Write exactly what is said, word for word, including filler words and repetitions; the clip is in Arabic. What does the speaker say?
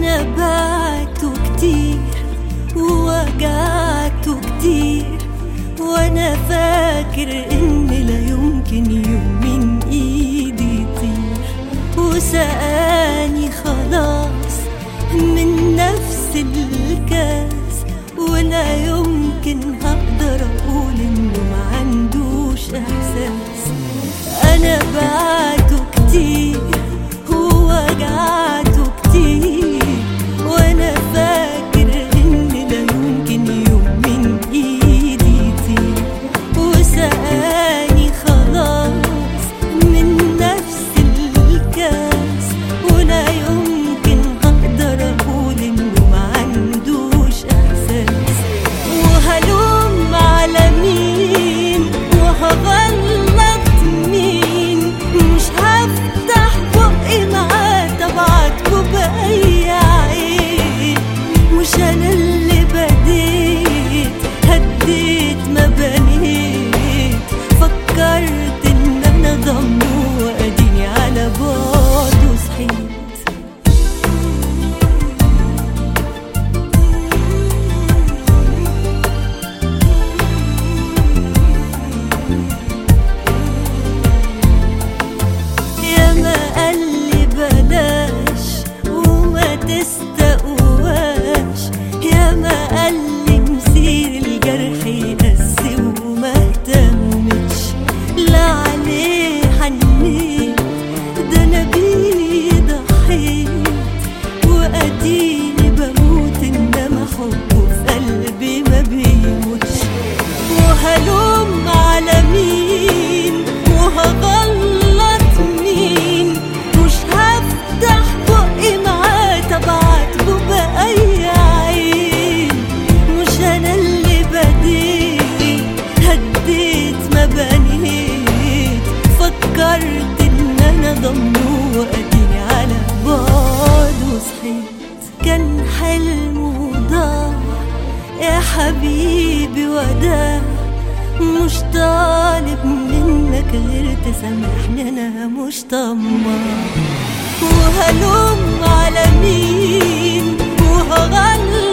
أنا بعته كتير ووجعته كتير، وأنا فاكر إن لا يمكن يوم من إيدي يطير، وسقاني خلاص من نفس الكاس، ولا يمكن هقدر أقول إنه معندوش إحساس. أنا بعته كتير ووجعته كتير، وأنا فاكر إن لا يمكن يوم من إيدي يطير، وسقاني خلاص من نفس الكاس، ولا يمكن هقدر أقول إنه معندوش إحساس. وهلوم على مين وهغلط مين، مش هفتح بقي معاه تبعتكوا بأي عين. مش أنا اللي بديت هديت ما بنيت، فكرت إن أنا ضمه وأديني على بعد وصحيت. تستقواش ياما قالي مسير الجرح يقسي وما اهتمتش، لا عليه حنيت ده انا بيه ضحيت، واديني بموت انما حبه في قلبي ما بيموتش. وهلوم على مين وهغلط مين، مش هفتح بقي معاه تبعتكوا بأي عين. مش أنا اللي بديت هديت ما بنيت، فكرت إن أنا ضمه وأديني على بعد وصحيت. كان حلم وضاع يا حبيبي وداع، مش طالب منك غير تسامحني أنا مش طماع. وهلوم على مين وهغلط